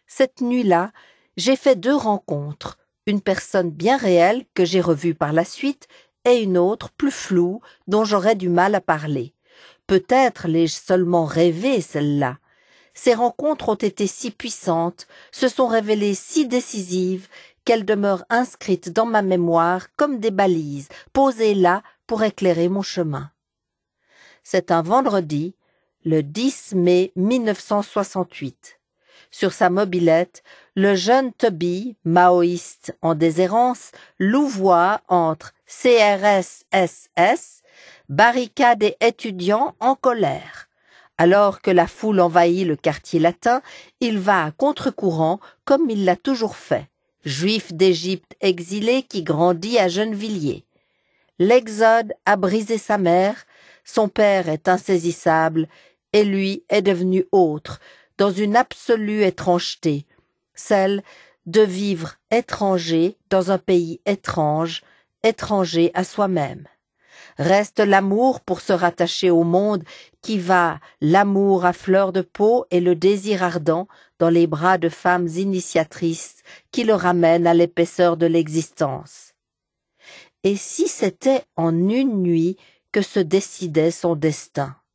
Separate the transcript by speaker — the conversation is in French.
Speaker 1: Cette nuit-là, j'ai fait 2 rencontres, une personne bien réelle que j'ai revue par la suite et une autre plus floue dont j'aurais du mal à parler. Peut-être l'ai-je seulement rêvé, celle-là. Ces rencontres ont été si puissantes, se sont révélées si décisives, qu'elles demeurent inscrites dans ma mémoire comme des balises, posées là pour éclairer mon chemin. C'est un vendredi, le 10 mai 1968. Sur sa mobilette, le jeune Toby, maoïste en déshérence, louvoie entre CRSSS, barricades et étudiants en colère. Alors que la foule envahit le quartier latin, il va à contre-courant comme il l'a toujours fait. Juif d'Égypte exilé qui grandit à Gennevilliers. L'exode a brisé sa mère, son père est insaisissable, et lui est devenu autre, dans une absolue étrangeté, celle de vivre étranger dans un pays étrange, étranger à soi-même. Reste l'amour pour se rattacher au monde qui va, l'amour à fleur de peau et le désir ardent dans les bras de femmes initiatrices qui le ramènent à l'épaisseur de l'existence. Et si c'était en une nuit que se décidait son destin?